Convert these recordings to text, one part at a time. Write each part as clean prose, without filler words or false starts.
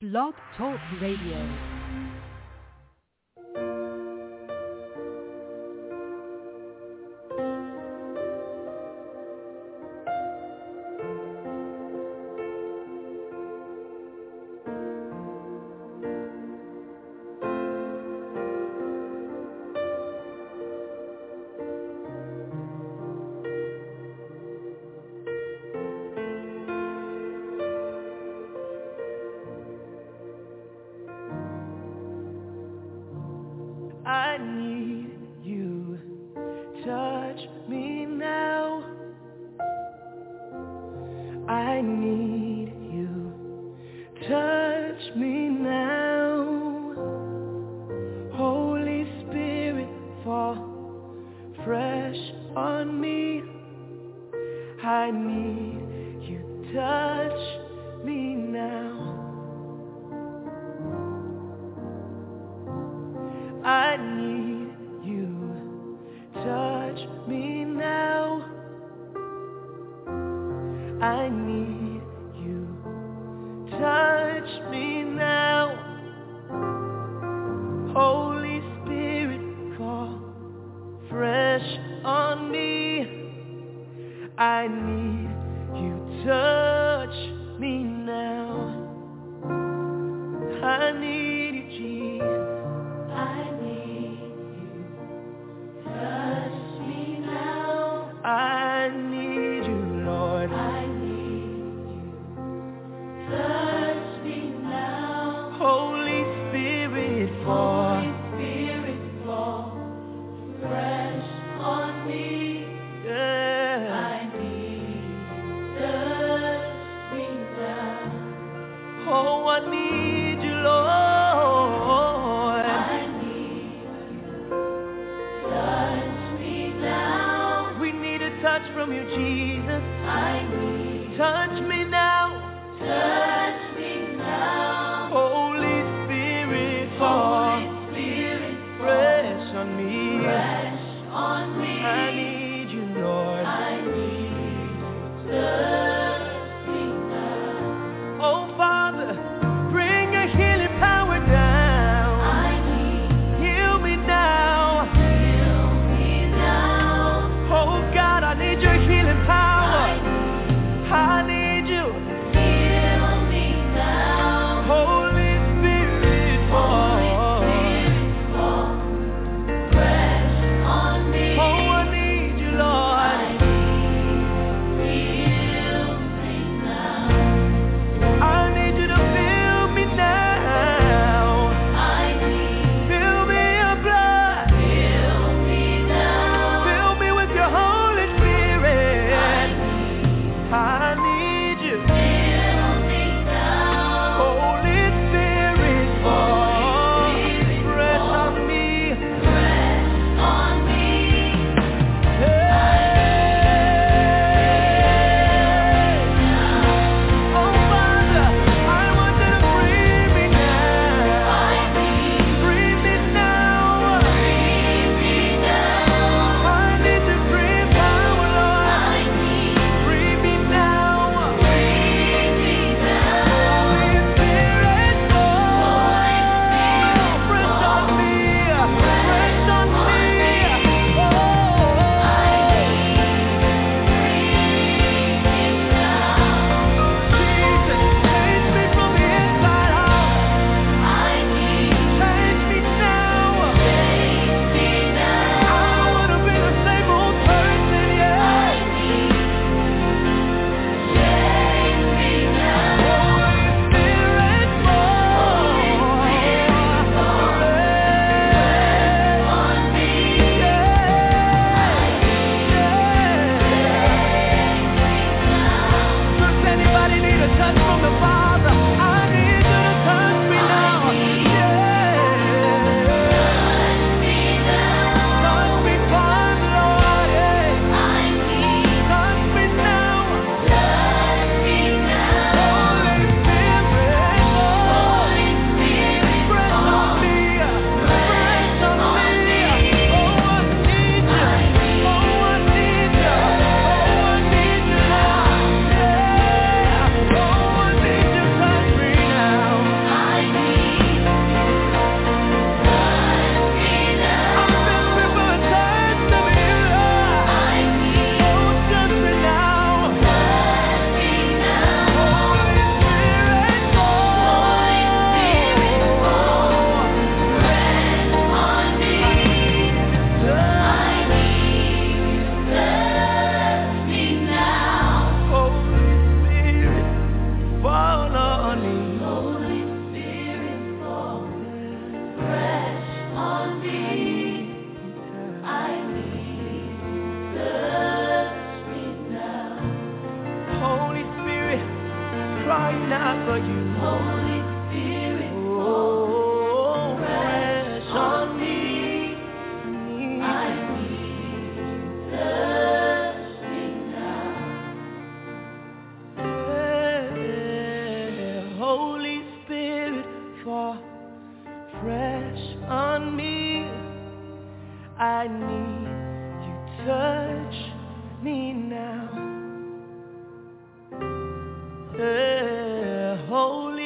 Blog Talk Radio. I need you, touch me now. I need you, touch me now. Holy Spirit, fall fresh on me. I need you, touch me now. I need you, touch me now. I need you, touch me now. Holy Spirit, fall fresh on me. I need you, touch me now. I need you, Jesus. I need you, touch me now. I need you, Lord. I need you, touch me now. Holy Spirit, fall. Holy Spirit, fall fresh on me. Yeah. I need you, touch me now. Oh, I need you, Lord. Touch from you, Jesus. I need. Touch me now. Touch me now. Holy Spirit, fall. Holy Spirit, fresh on me. Fresh on me. I need you, Lord. I need you. Touch me now. Oh, Father, bring a healing power.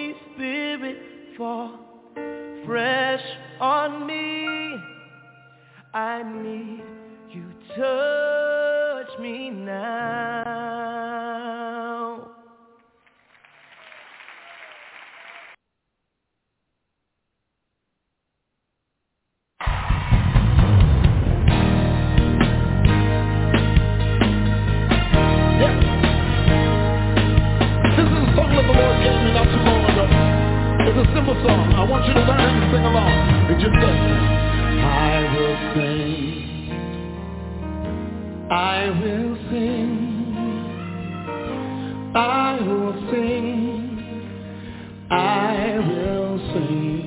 Holy Spirit, fall fresh on me. I need you, touch me now. It's a simple song. I want you to learn and sing along. It just says, I will sing. I will sing. I will sing. I will sing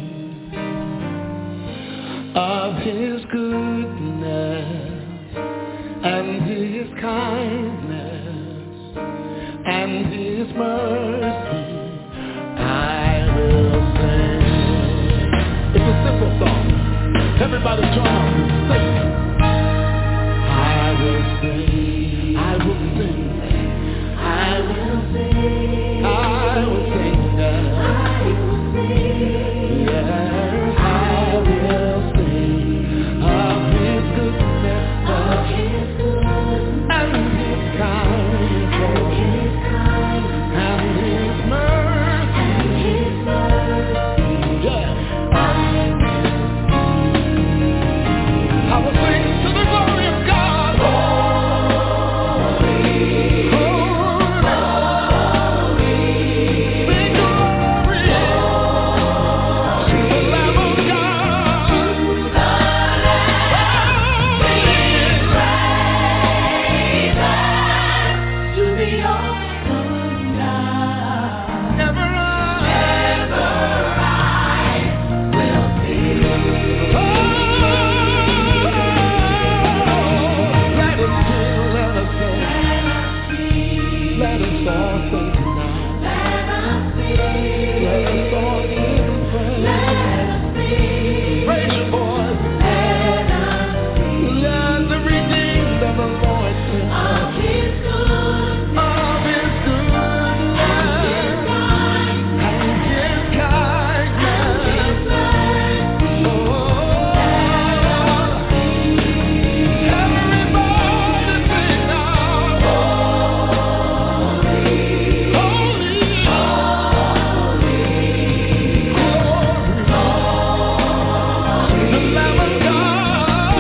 of his goodness and his kindness and his mercy. It's a simple song. Everybody join up and sing. I will sing. I will sing. I will sing. I will sing. I will sing. Yes, I will sing of his goodness, and his kindness, and his mercy. Yeah. I will sing to the glory of God. Holy, holy, sing glory to the Lamb of God. To the awesome God. Ever I will sing. Let us sing. Let us all sing tonight. Let us all give him praise. Raise your voice. Let the redeemed of the Lord sing of his goodness and his kindness. Oh, everybody sing now. Holy, holy, the Lamb of God.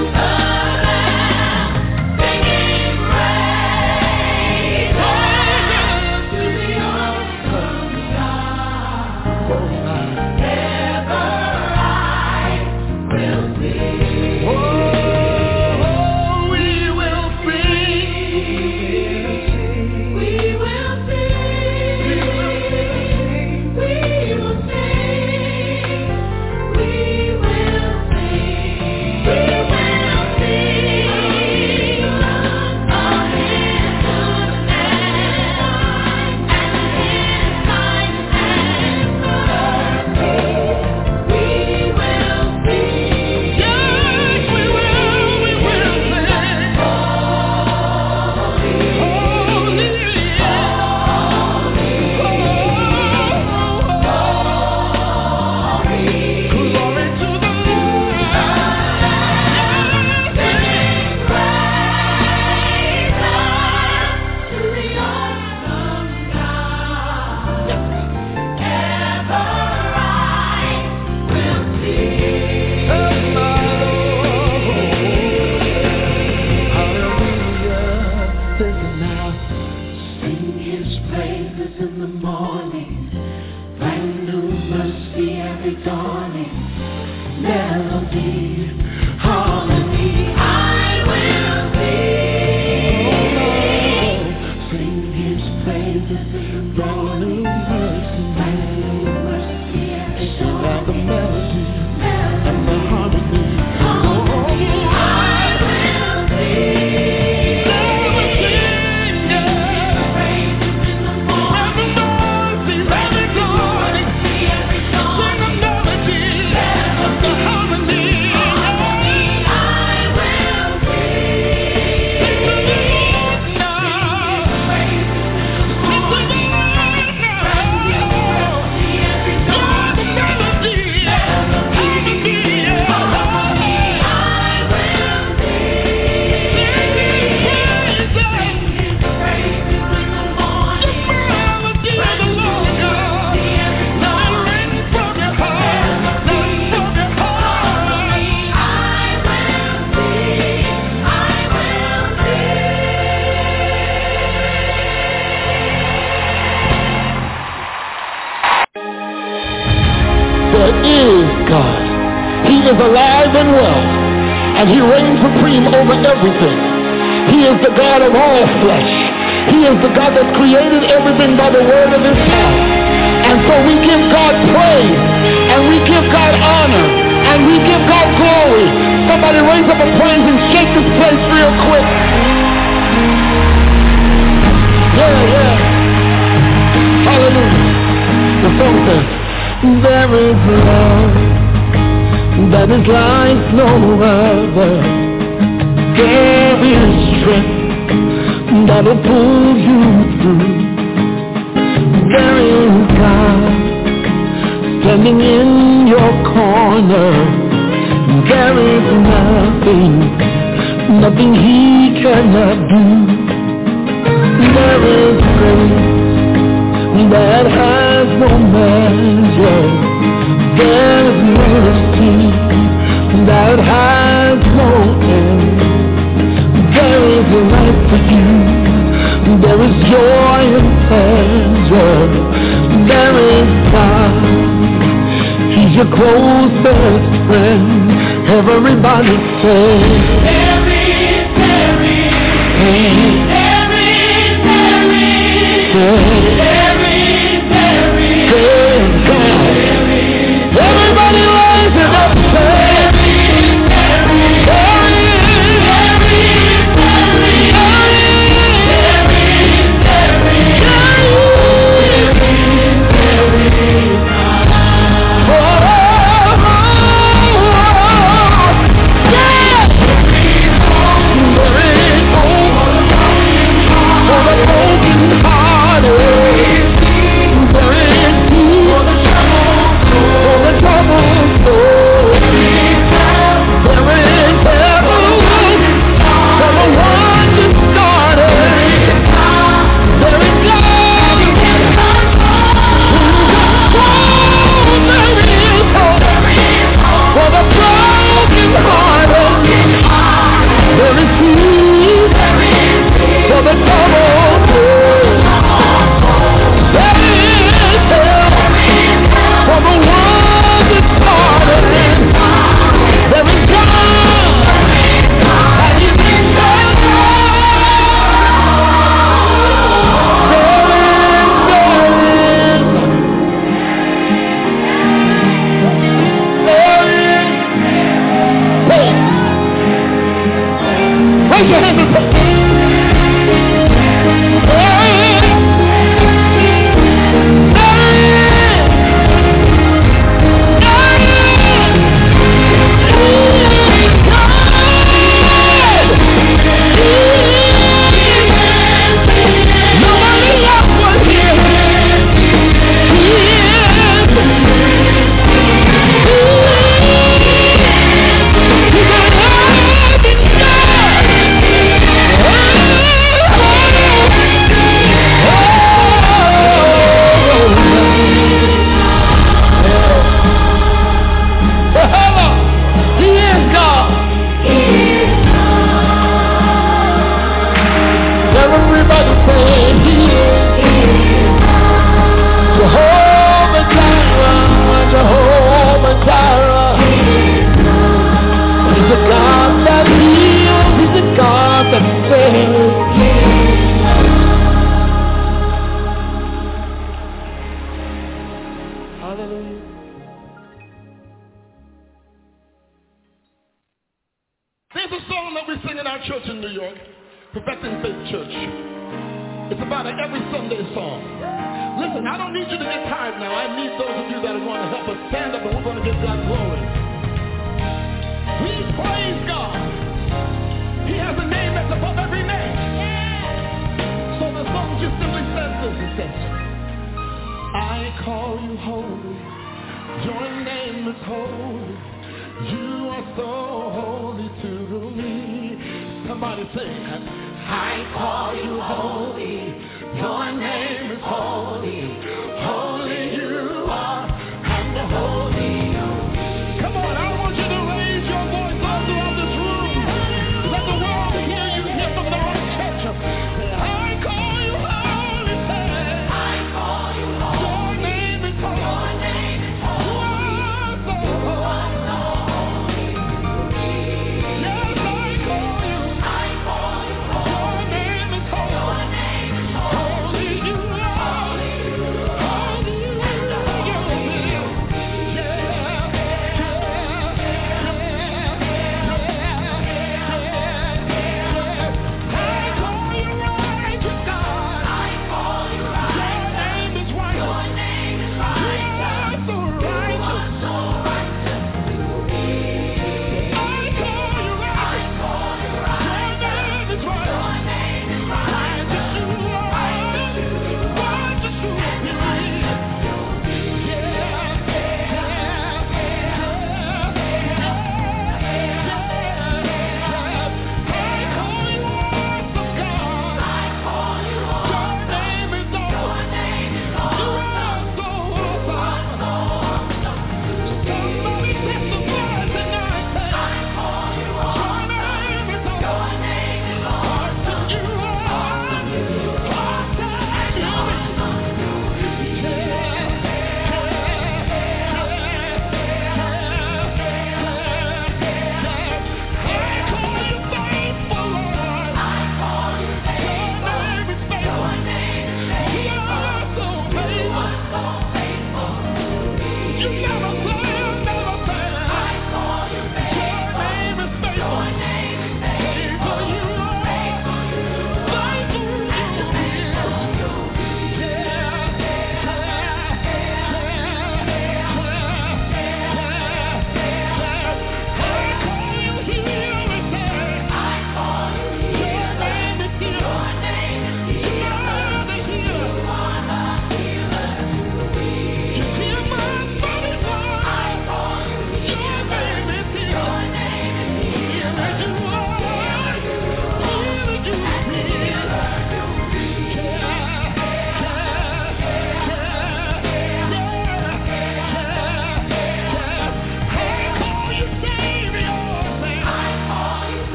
Singing praise to the awesome God. Ever I will sing. Oh, we will sing. We will sing. We will sing. We will sing. We will sing of his goodness and his kindness. We will sing. Yes, we will. We will sing. Holy, holy, glory to the Lord. Singing praise to the awesome God. Ever I will sing. Hallelujah. Listen now. Sing his praises in the morning. Brand new mercy every dawning. Melody, harmony, I will sing. Sing his praises, brand new mercy, and the melody, and the harmony. Oh, I will sing. Never sing, yeah. Praises in the morning, every mercy, every dawning. Sing the melody, and the harmony. Jehovah is God. He is alive and well, and he reigns supreme over everything. He is the God of all flesh. He is the God that created everything by the word of his power. And so we give God praise, and we give God honor, and we give God glory. Somebody raise up a praise and shake this place real quick. Yeah. Hallelujah. The song says, there is love that is like no other. There is strength that'll pull you through. There is God standing in your corner. There is nothing he cannot do. There is grace that has no measure. There's mercy that has no end. There is life for you. There is joy and pleasure. There is God. He's your closest friend. Everybody say, there is. There is God. Everybody rise it up and say,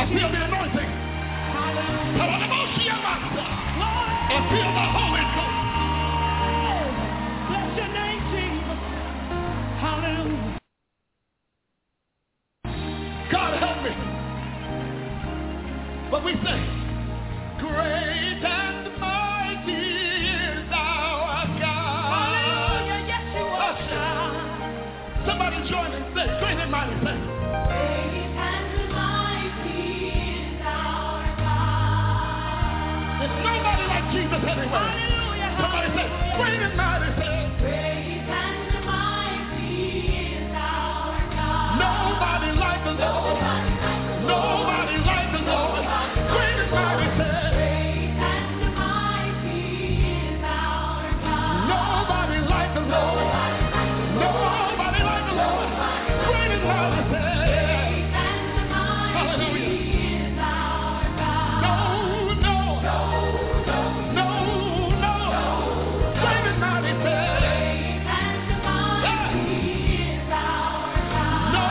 feel the anointing. And feel the Holy Ghost. Bless your name, Jesus. Hallelujah. God help me. But we say, great and mighty is our God. Hallelujah. Yes, you are. Somebody join and say, great and mighty. Say, Great and mighty is our God. there's nobody like Jesus anywhere. Hallelujah. Somebody say, great and mighty. Say, Great and mighty is our God. nobody like the Lord. Nobody like the Lord. Great and mighty. Say, Great and mighty is our God. nobody like the Lord. Nobody like the Lord. Great and mighty. Say, Great and mighty is our God. no. Great and mighty. Say, Great and mighty is our God. no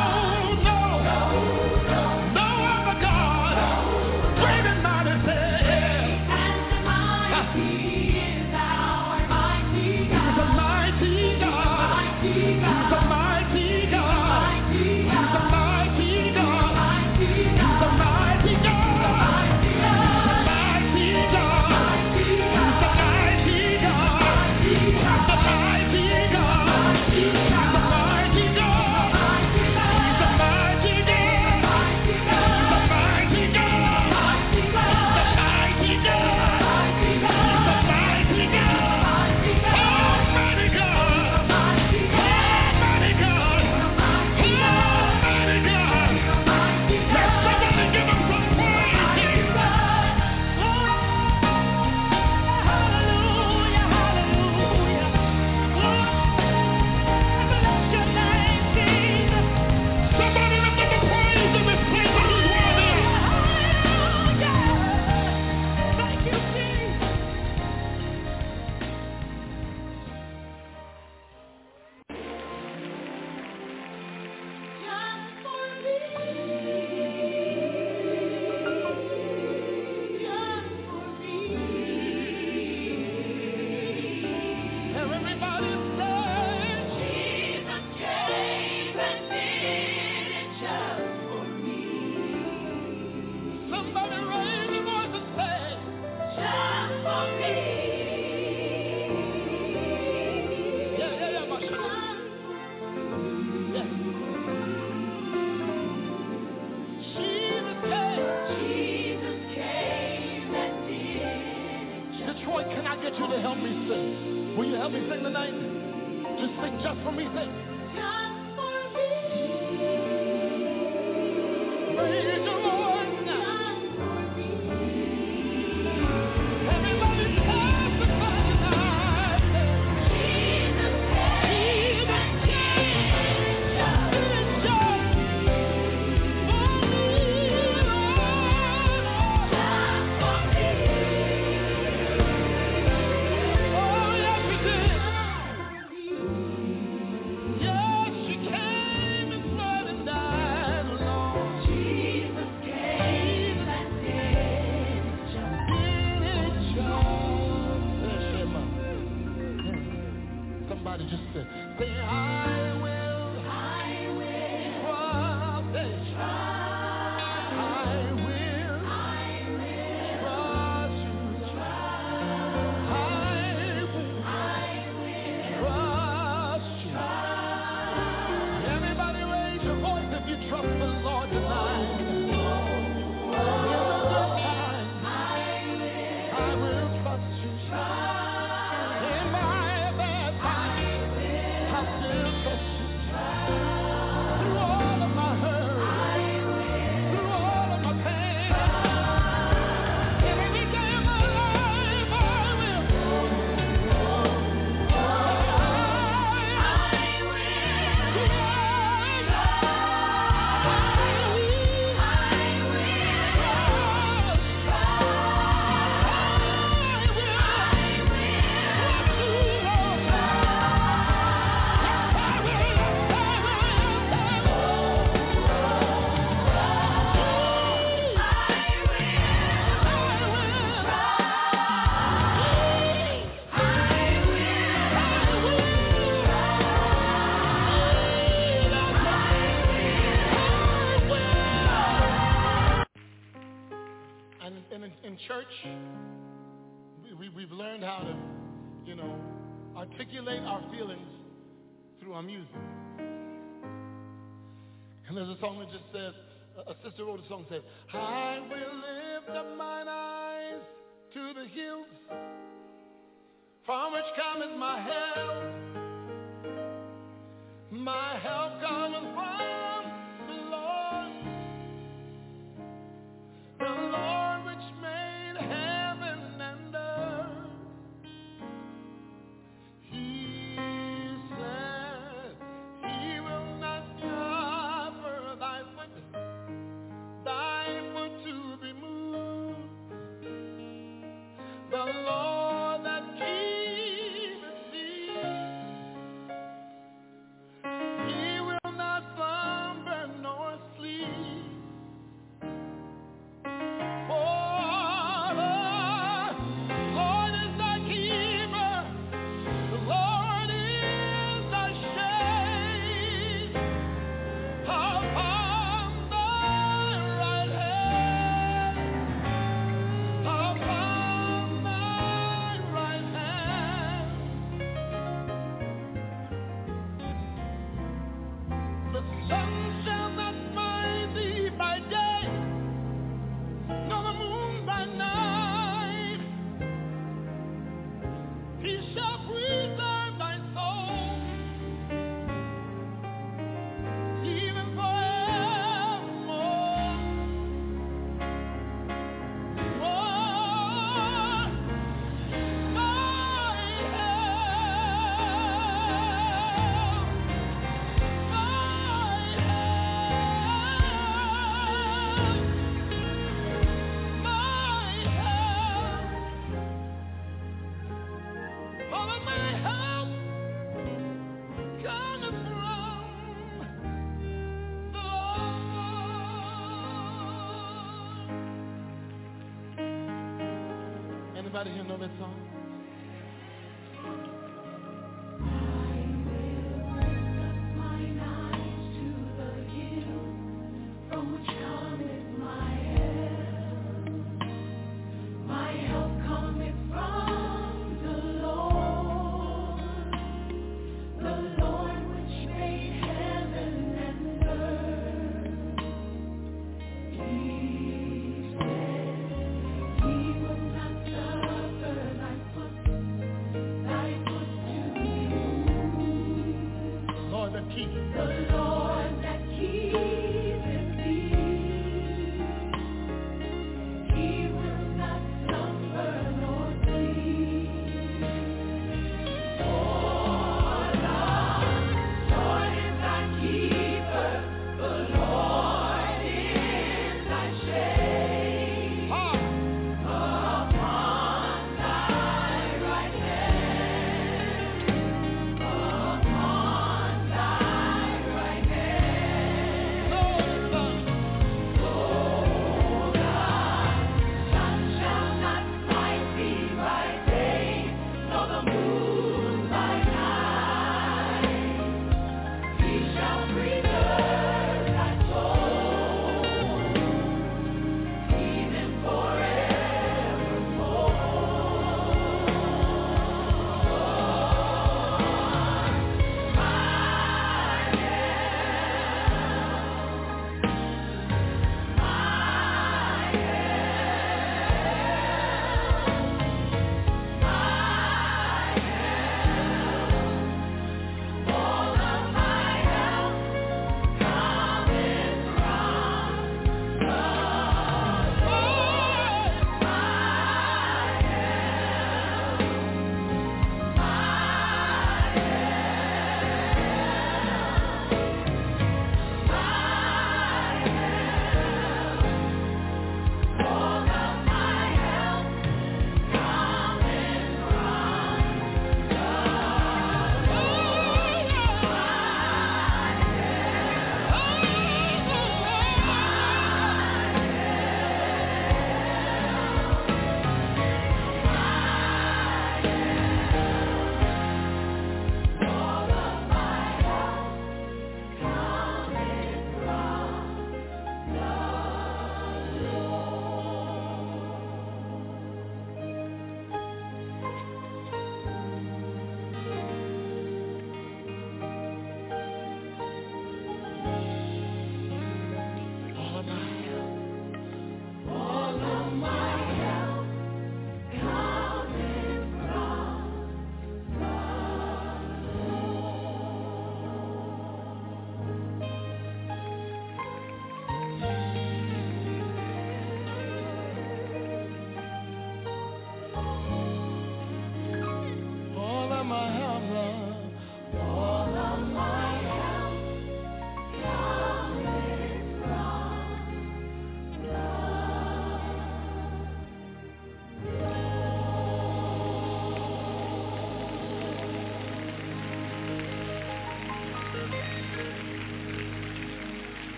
other God. Great and mighty. Say, And mighty is our mighty he's a God. mighty God. Mighty He's a God. mighty God. Mighty He's a God. mighty God. Mighty He's a God. mighty God. Mighty God. Mighty God. Mighty He's a God. mighty God. Mighty He's a God. mighty God. He's a mighty God. Mighty He's a God. mighty God. Mighty He's a God. mighty God. Mighty He's a God. mighty God. Mighty He's a God. mighty God. Mighty God. Almighty God. Mighty God. Almighty God. Mighty God. Almighty God. Mighty Let God. somebody give him some praise. Mighty God. Hallelujah, hallelujah. Bless your name, Jesus. Somebody lift up a praise in this place that he's worthy of. Hallelujah. Thank you, Jesus. Just for me. Just for me. Everybody say, Jesus came and did it just for me. somebody raise your voice and say, Just for me. yeah, my son. Yeah. Jesus came and did it just Detroit, can I get you to help me sing? Will you help me sing tonight? Just sing just for me, sing. for me. Raise your voice now. Just for me. Everybody testify tonight. Jesus came and did it just for me. Just for me. Oh, yes, he did. Yeah. articulate our feelings through our music. And there's a song that just says, a sister wrote a song that says, I will lift up mine eyes to the hills, from which cometh my help. My help cometh from the Lord which made heaven and earth. He said he will not suffer thy foot to be moved. The Lord that keepeth thee, he will not slumber nor sleep. For the Lord is thy keeper, the Lord is thy shade upon thy right hand, upon thy right hand. The sun shall not smite thee by day, nor the moon by night. He shall preserve thy soul, even forevermore. Oh, my Anybody here know that song? Mine eyes to the hills, from which cometh my help. My help cometh from the Lord which made heaven and earth. He said he will not suffer thy foot to be moved. Lord that keepeth. The Lord that keepeth thee, he will not slumber nor sleep. For the Lord is thy keeper, the Lord is thy shade upon thy right hand, upon thy right hand.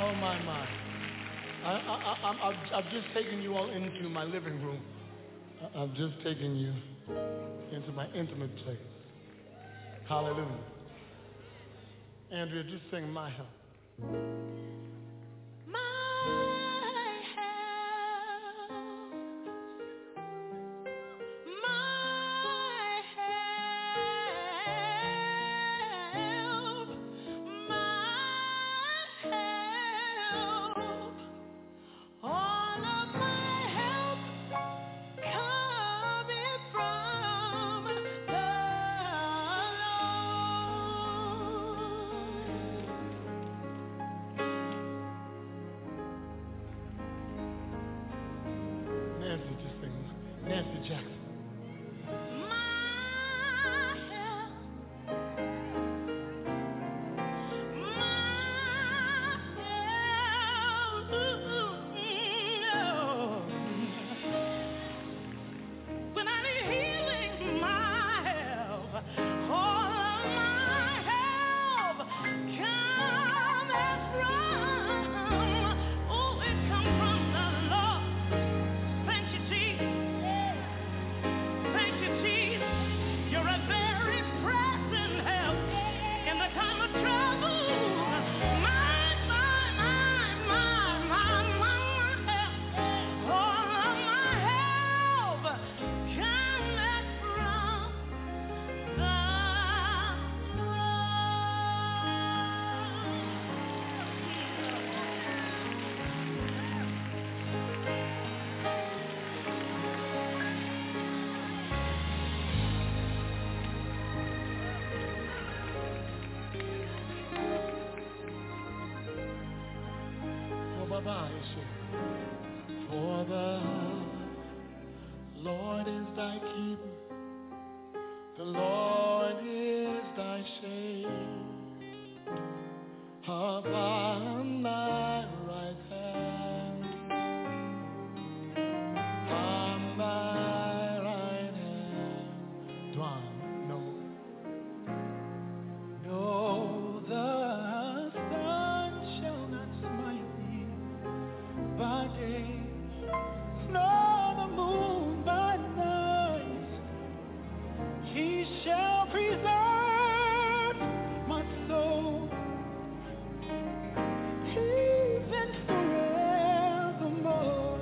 my. I've just taken you all into my living room. I've just taken you into my intimate place. Hallelujah. Andrea, just sing My Help. Nancy Jackson. For the Lord is thy keeper, the Lord is thy shade upon thy right hand, on thy right hand. Do I know? No, the sun shall not smite thee by day, nor the moon by night. He shall preserve my soul, even forevermore.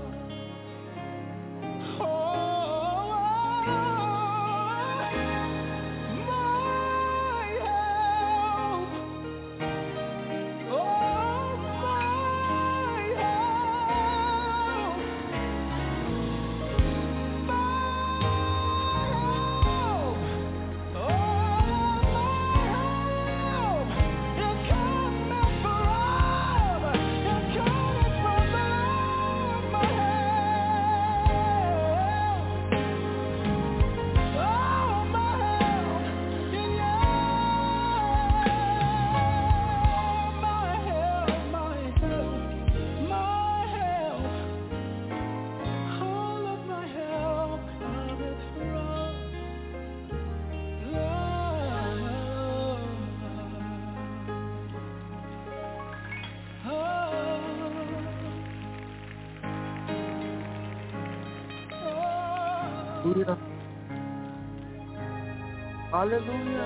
Hallelujah.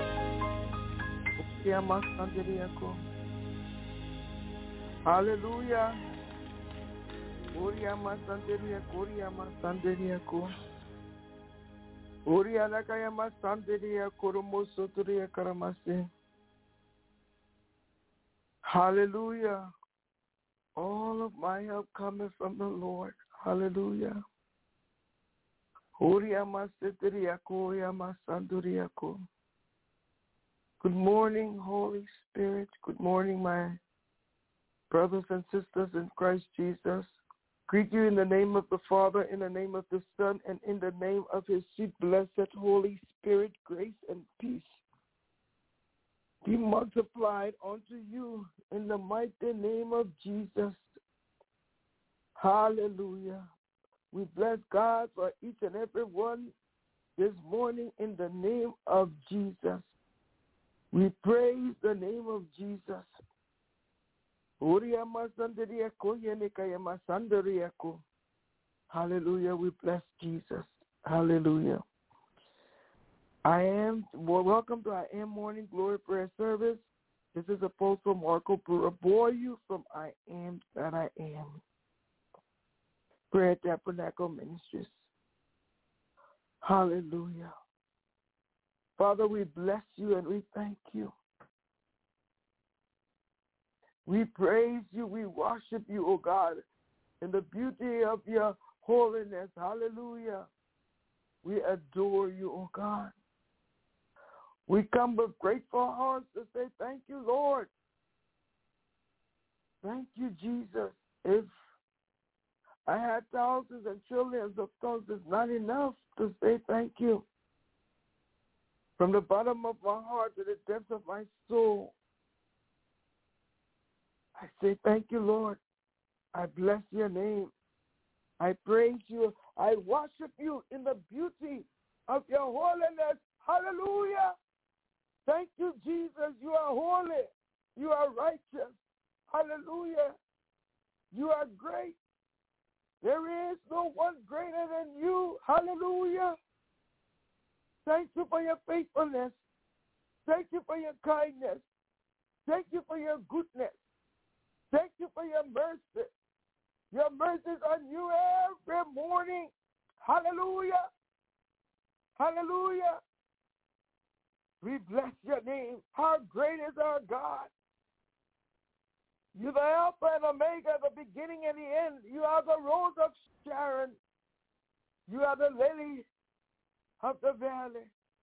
Hallelujah. Hallelujah. All of my help cometh from the Lord. Hallelujah. Good morning, Holy Spirit. Good morning, my brothers and sisters in Christ Jesus. Greet you in the name of the Father, in the name of the Son, and in the name of his sweet, blessed Holy Spirit. Grace and peace be multiplied unto you in the mighty name of Jesus. Hallelujah. We bless God for each and every one this morning in the name of Jesus. We praise the name of Jesus. Hallelujah. We bless Jesus. Hallelujah. Welcome to I Am Morning Glory Prayer Service. This is Apostle Marco Buraboyu from I Am That I Am. Prayer Tabernacle Ministries. Hallelujah. Father, we bless you and we thank you. We praise you, we worship you, O God, in the beauty of your holiness. Hallelujah. We adore you, O God. We come with grateful hearts to say thank you, Lord. Thank you, Jesus. If I had thousands and trillions of tongues, it's not enough to say thank you. From the bottom of my heart to the depths of my soul, I say thank you, Lord. I bless your name. I praise you. I worship you in the beauty of your holiness. Hallelujah. Thank you, Jesus. You are holy. You are righteous. Hallelujah. You are great. There is no one greater than you. Hallelujah. Thank you for your faithfulness. Thank you for your kindness. Thank you for your goodness. Thank you for your mercy. Your mercies are new every morning. Hallelujah. Hallelujah. We bless your name. How great is our God. You're the Alpha and Omega, the beginning and the end. You are the Rose of Sharon. You are the lily of the valley.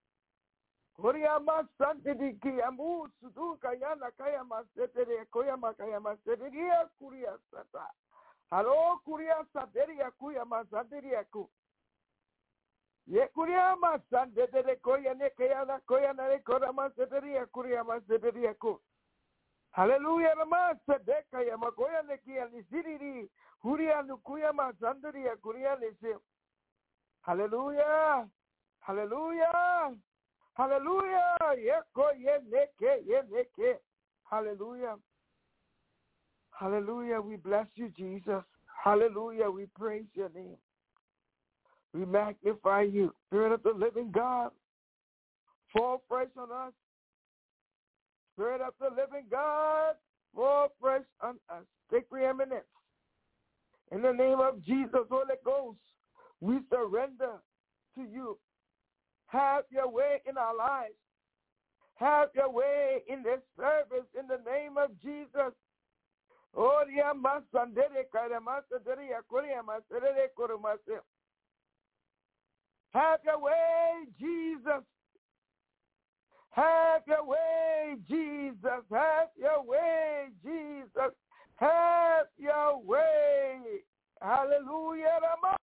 Hello, Kuria Saderia Kuyama Saderiaku. Yekuriama Sande de Koyane Kayana Koyana Korama Saderia Kuriama Saderiaku. Hallelujah, Master Dekaya Makoya Nekia Niziri, Huria Nukuyama Sanderia Kuria Nisi. Hallelujah, hallelujah, hallelujah, Yeko Yeneke. Hallelujah. Hallelujah. We bless you, Jesus. Hallelujah. We praise your name. We magnify you. Spirit of the living God, fall fresh on us. Spirit of the living God, fall fresh on us. Take preeminence. In the name of Jesus, Holy Ghost, we surrender to you. Have your way in our lives. Have your way in this service in the name of Jesus. Oh, have your way, Jesus. Have your way, Jesus. Have your way, Jesus. Have your way. Hallelujah.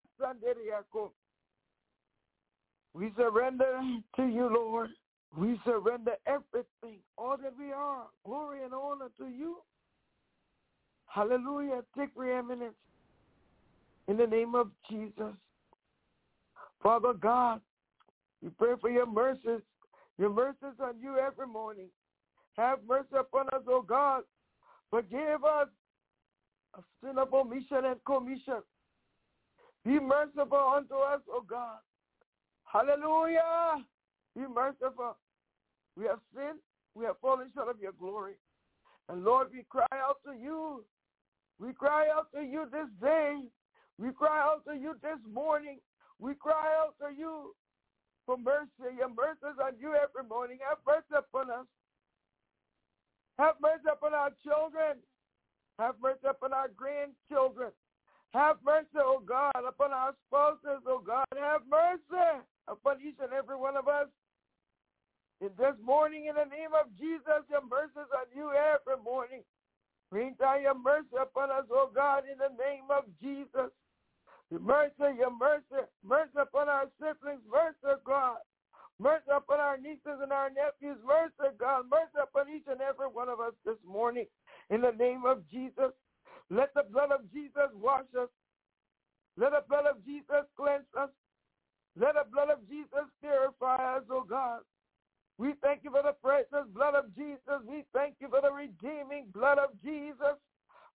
We surrender to you, Lord. We surrender everything, all that we are, glory and honor to you. Hallelujah. Take preeminence in the name of Jesus. Father God, we pray for your mercies. Your mercies on you every morning. Have mercy upon us, O God. Forgive us of sin of omission and commission. Be merciful unto us, O God. Hallelujah. Be merciful. We have sinned. We have fallen short of your glory. And Lord, we cry out to you. We cry out to you this day. We cry out to you this morning. We cry out to you for mercy. Your mercies on you every morning. Have mercy upon us. Have mercy upon our children. Have mercy upon our grandchildren. Have mercy, O God, upon our spouses, O God. Have mercy upon each and every one of us. In this morning, in the name of Jesus, your mercies on you every morning. Bring down your mercy upon us, O God, in the name of Jesus. Your mercy upon our siblings, mercy, God. Mercy upon our nieces and our nephews, mercy, God. Mercy upon each and every one of us this morning. In the name of Jesus, let the blood of Jesus wash us. Let the blood of Jesus cleanse us. Let the blood of Jesus purify us, oh God. We thank you for the precious blood of Jesus. We thank you for the redeeming blood of Jesus.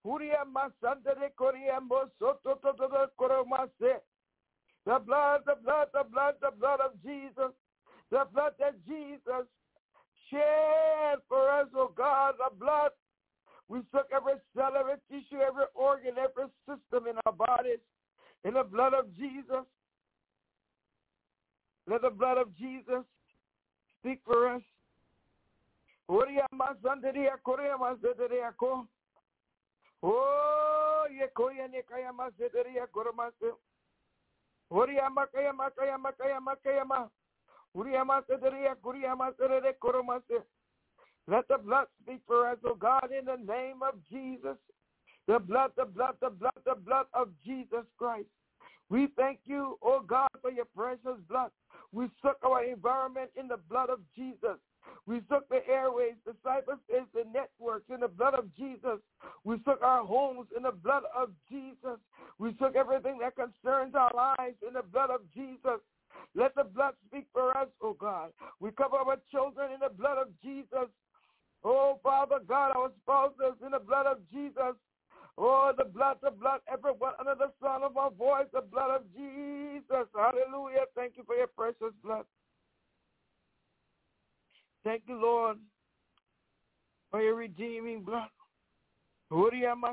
The blood, the blood, the blood, the blood of Jesus. The blood that Jesus shed for us, oh God, the blood. We took every cell, every tissue, every organ, every system in our bodies in the blood of Jesus. Let the blood of Jesus speak for us. Oh, let the blood speak for us, oh God, in the name of Jesus. The blood, the blood, the blood, the blood of Jesus Christ. We thank you, oh God, for your precious blood. We soak our environment in the blood of Jesus. We soak the airways, the cyberspace, the networks in the blood of Jesus. We soak our homes in the blood of Jesus. We soak everything that concerns our lives in the blood of Jesus. Let the blood speak for us, oh God. We cover our children in the blood of Jesus. Oh, Father God, our spouses in the blood of Jesus. Oh, the blood, everyone under the sound of our voice, the blood of Jesus. Hallelujah. Thank you for your precious blood. Thank you, Lord, for your redeeming blood. We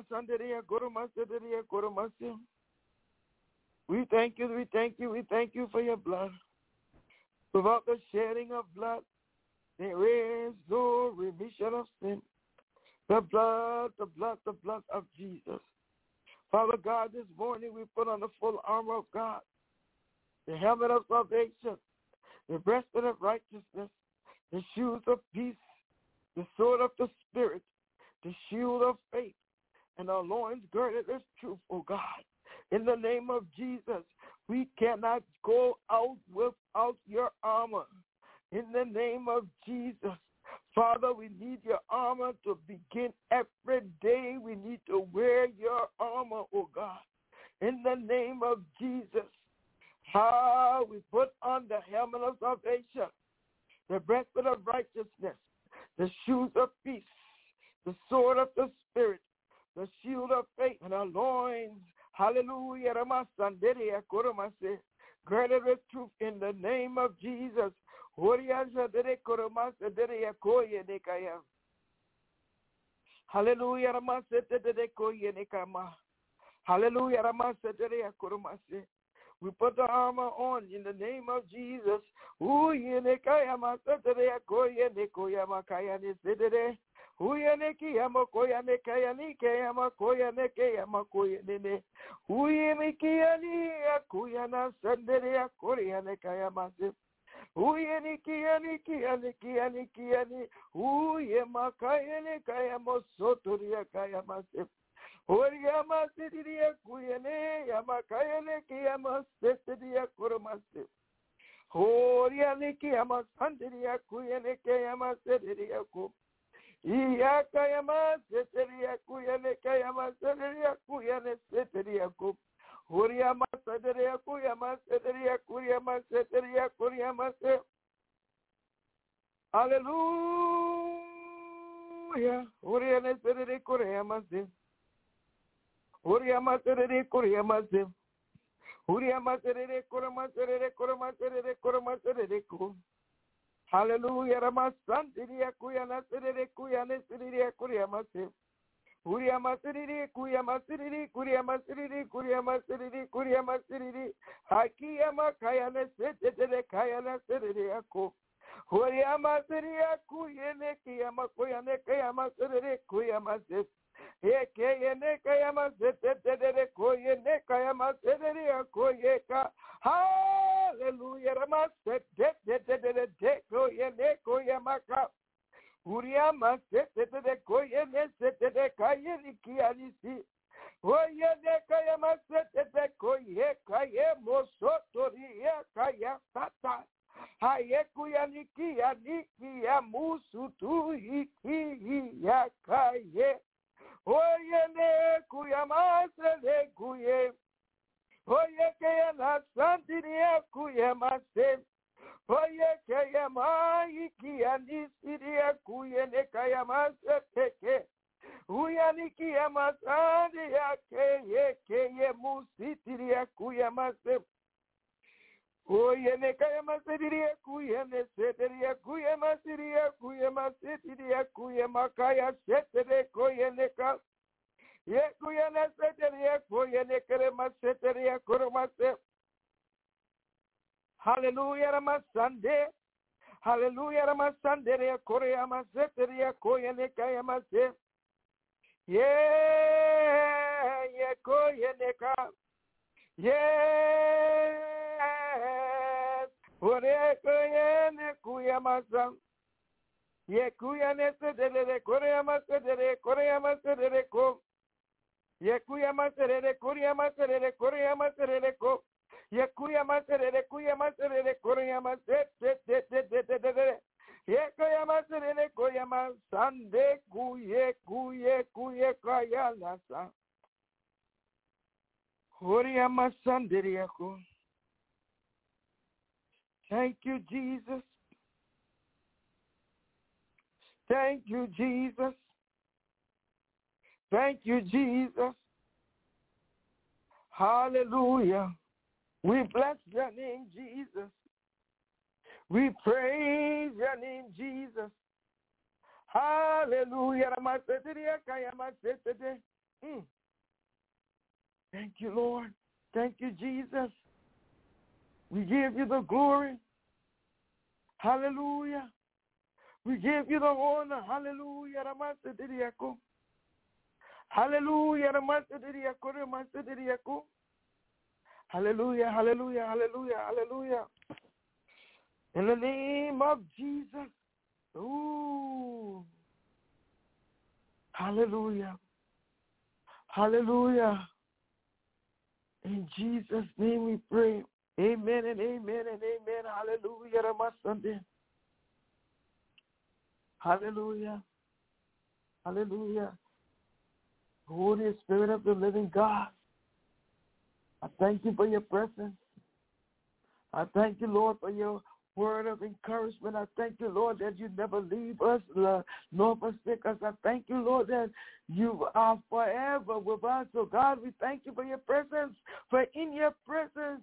thank you, we thank you, we thank you for your blood. Without the shedding of blood, there is no remission of sin. The blood, the blood, the blood of Jesus. Father God, this morning we put on the full armor of God, the helmet of salvation, the breastplate of righteousness, the shoes of peace, the sword of the Spirit, the shield of faith, and our loins girded with truth, oh God. In the name of Jesus, we cannot go out without your armor. In the name of Jesus, Father, we need your armor to begin every day. We need to wear your armor, oh God. In the name of Jesus, we put on the helmet of salvation, the breastplate of righteousness, the shoes of peace, the sword of the Spirit, the shield of faith, and our loins. Hallelujah. Girded with truth in the name of Jesus. Hallelujah. Hallelujah. We put the armor on in the name of Jesus. Hallelujah. Hallelujah. Ramasandiria kuyana serere kuyane siriria kuriyamase. Kuriyamasiriri kuyamasiriri kuriyamasiriri kuriyamasiriri kuriyamasiriri. Hakiyama kayane setete kayana serere ako. Kuriyamasiria kuyene kiyama kuyane kayama serere kuyamase. Ekeyene kayama setete kuyene kayama serere akoyeka. Hallelujah. Ramasetete kuyene kuyamaka. Uriama setete koyene setete kayeni kianisi. Oyene kayama setete koye kaye mosotori ya kaya tata. Haye kuyani kiani kia musutu hiki ya kaye. Oyene kuyama sele kuye. Oye kayana santini ya kuyama se. Oye kayama iki andi siria kuyene kayama seteke. Uyaniki Yamasandi Yake Musiti Yakuyamase. Oyeneka Yamasidi Yakuyame Seteri Yakuyamasidi Yakuyamasiti Yakuyamakaya Seteri Koyeneka. Yekuyana Seteri Yakuyanekere Maseteri Yakurumase. Hallelujah, Ramasande. Hallelujah, Ramasande Korea Maseteri Yakuyaneka Yamase. Yeah, Koyeneka. Yes, Koyene Kuyamasa. Yekuyane Sedere Koreamasedere Koreamasedere Ko. Yekuyamasedere Koreamasedere Koreamasedere Ko. Yekuyamasedere Kuyamasedere Koreamasedere. Yekuyamasedere Koyamasande Kuye Kayalasa. Thank you, Jesus. Thank you, Jesus. Thank you, Jesus. Hallelujah. We bless your name, Jesus. We praise your name, Jesus. Hallelujah. Thank you, Lord. Thank you, Jesus. We give you the glory. Hallelujah. We give you the honor. Hallelujah. Hallelujah. Hallelujah. Hallelujah. Hallelujah. Hallelujah. In the name of Jesus. Ooh. Hallelujah. Hallelujah. In Jesus' name we pray. Amen and amen and amen. Hallelujah. Ramasande. Hallelujah. Hallelujah. Holy Spirit of the living God, I thank you for your presence. I thank you, Lord, for your word of encouragement. I thank you, Lord, that you never leave us nor forsake us. I thank you, Lord, that you are forever with us. So, God, we thank you for your presence, for in your presence,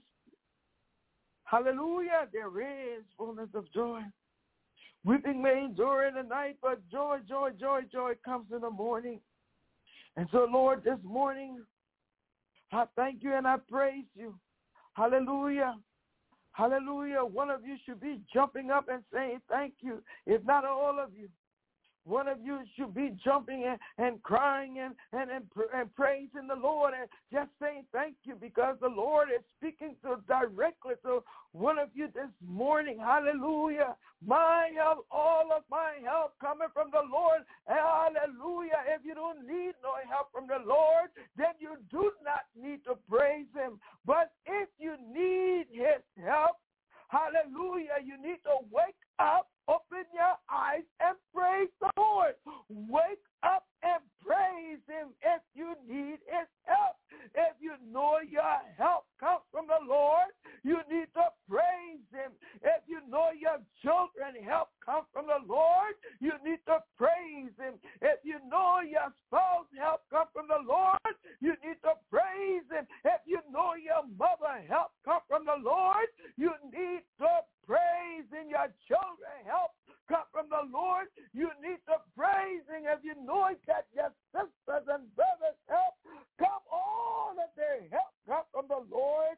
hallelujah, there is fullness of joy. Weeping may endure in the night, but joy comes in the morning. And so, Lord, this morning, I thank you and I praise you. Hallelujah. Hallelujah. One of you should be jumping up and saying thank you, if not all of you. One of you should be jumping and crying and praising the Lord and just saying thank you, because the Lord is speaking to directly to one of you this morning. Hallelujah. My help, all of my help coming from the Lord. Hallelujah. If you don't need no help from the Lord, then you do not need to praise him. But if you need his help, hallelujah, you need to wake up, open your eyes, and praise the Lord. Wake up and praise him if you need his help. If you know your help comes from the Lord, you need to praise him. If you know your children help comes from the Lord, you need to praise him. If you know your spouse help comes from the Lord, you need to praise him. If you know your mother help comes from the Lord, you need to praise him. Your children help come from the Lord, you need to praise him. If you know that your sisters and brothers help come, all of their help come from the Lord,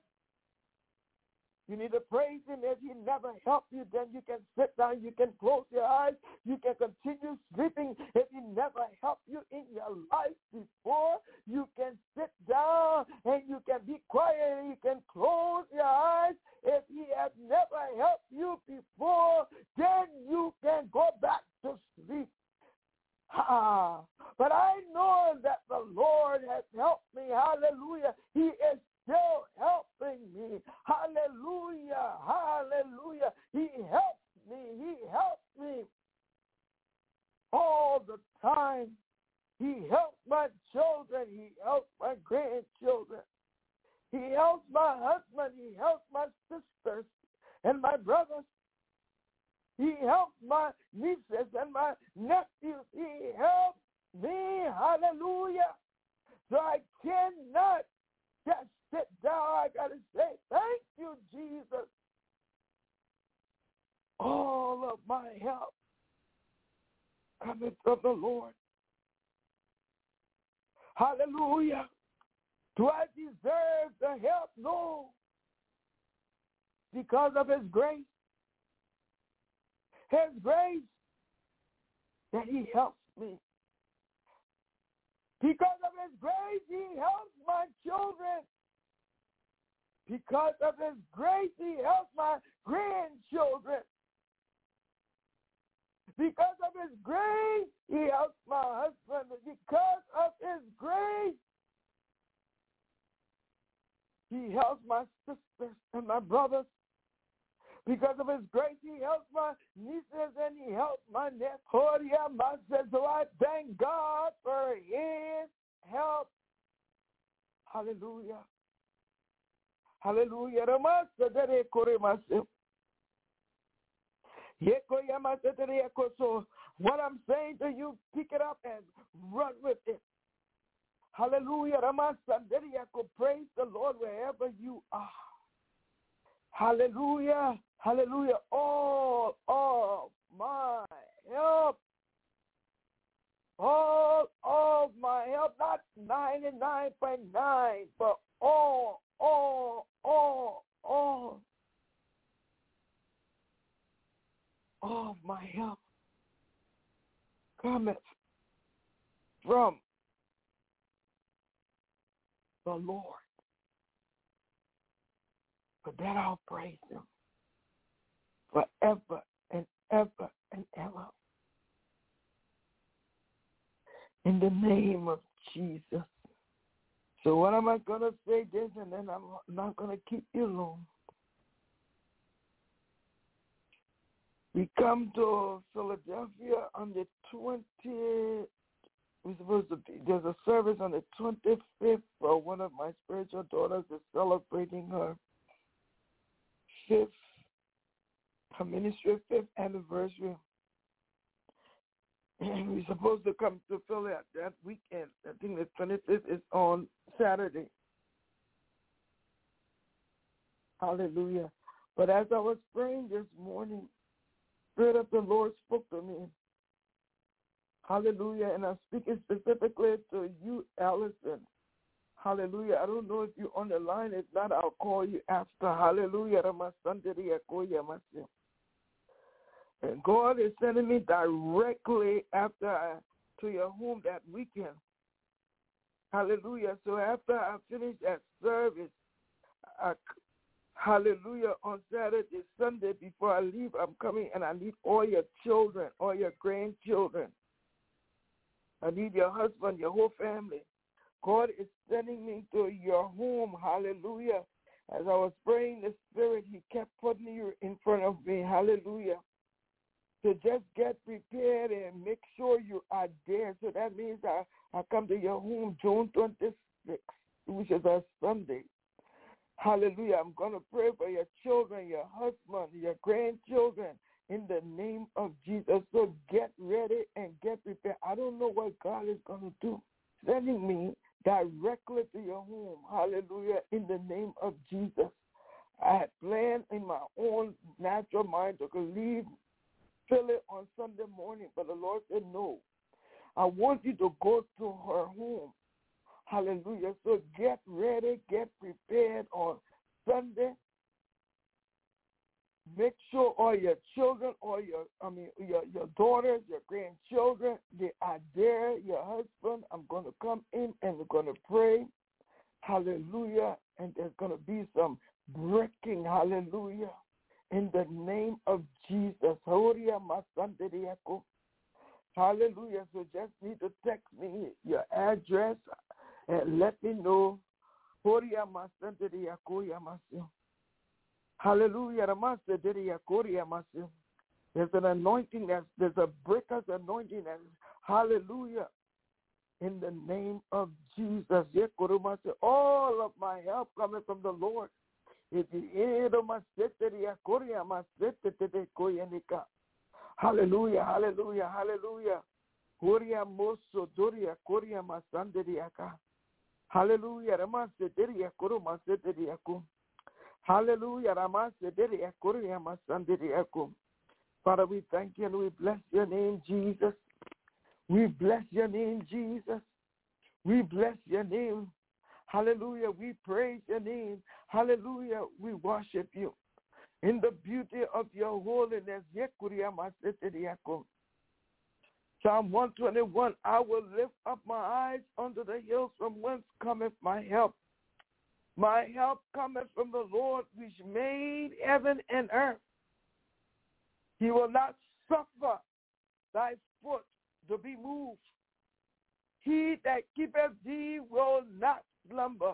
you need to praise him. If he never helped you, then you can sit down, you can close your eyes, you can continue sleeping. If he never helped you in your life before, you can sit down and you can be quiet and you can close your eyes. If he has never helped you before, then you can go back to sleep. But I know that the Lord has helped me. Hallelujah. He is still helping me. Hallelujah. Hallelujah. He helps me. He helps me all the time. He helps my children. He helps my grandchildren. He helps my husband. He helps my sisters and my brothers. He helps my nieces and my nephews. He helps me. Hallelujah. So I cannot just sit down. I got to say, thank you, Jesus. All of my help coming from the Lord. Hallelujah. Do I deserve the help? No. Because of his grace. His grace that he helps me. Because of his grace, he helps my children. Because of his grace, he helps my grandchildren. Because of his grace, he helps my husband. Because of his grace, he helps my sisters and my brothers. Because of his grace, he helps my nieces and he helps my nephews. So I thank God for his help. Hallelujah. Hallelujah. So what I'm saying to you, pick it up and run with it. Hallelujah. Praise the Lord wherever you are. Hallelujah. Hallelujah. All of my help. All of my help. Not 99.9, but all of my help cometh from the Lord. For that I'll praise him forever and ever and ever. In the name of Jesus. So what am I going to say this, and then I'm not going to keep you long. We come to Philadelphia on the 20th. We're supposed to be, there's a service on the 25th for one of my spiritual daughters is celebrating her ministry 5th anniversary. And we're supposed to come to Philly at that weekend. I think the 25th is on Saturday. Hallelujah. But as I was praying this morning, Spirit of the Lord spoke to me. Hallelujah. And I'm speaking specifically to you, Allison. Hallelujah. I don't know if you're on the line. If not, I'll call you after. Hallelujah. And God is sending me directly to your home that weekend. Hallelujah. So after I finish that service, hallelujah, on Saturday, Sunday, before I leave, I'm coming and I need all your children, all your grandchildren. I need your husband, your whole family. God is sending me to your home. Hallelujah. As I was praying the Spirit, he kept putting you in front of me. Hallelujah. So just get prepared and make sure you are there. So that means I come to your home June 26th, which is a Sunday. Hallelujah. I'm going to pray for your children, your husband, your grandchildren in the name of Jesus. So get ready and get prepared. I don't know what God is going to do. Sending me directly to your home. Hallelujah. In the name of Jesus. I had planned in my own natural mind to leave Philly on Sunday morning, but the Lord said no. I want you to go to her home. Hallelujah. So get ready, get prepared on Sunday. Make sure all your children, your daughters, your grandchildren, they are there. Your husband, I'm going to come in and we're going to pray. Hallelujah. And there's going to be some breaking. Hallelujah. In the name of Jesus. Hallelujah. So just need to text me your address and let me know. Hallelujah. There's an anointing, there's a breaker's anointing. Hallelujah. In the name of Jesus. All of my help coming from the Lord. Hallelujah, hallelujah, hallelujah. Korea moso doria koria masanderiaka. Hallelujah. Ramase deria koro masederiako. Hallelujah. Ramase deria koria masanderiako. Father, we thank you and we bless your name, Jesus. We bless your name, Jesus. We bless your name. Hallelujah. We praise your name. Hallelujah. We worship you. In the beauty of your holiness. Psalm 121, I will lift up my eyes unto the hills from whence cometh my help. My help cometh from the Lord which made heaven and earth. He will not suffer thy foot to be moved. He that keepeth thee will not slumber.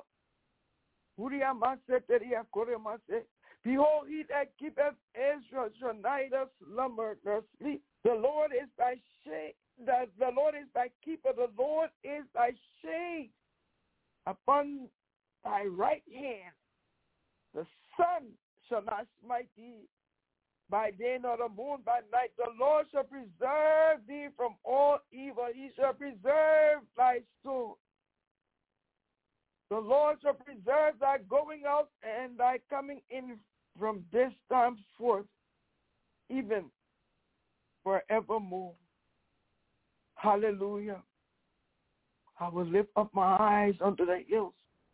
Behold, he that keepeth Israel shall neither slumber nor sleep. The Lord is thy shade. The Lord is thy keeper. The Lord is thy shade upon thy right hand. The sun shall not smite thee by day nor the moon by night. The Lord shall preserve thee from all evil. He shall preserve thy soul. The Lord shall preserve thy going out and thy coming in from this time forth, even forevermore. Hallelujah. I will lift up my eyes unto the hills.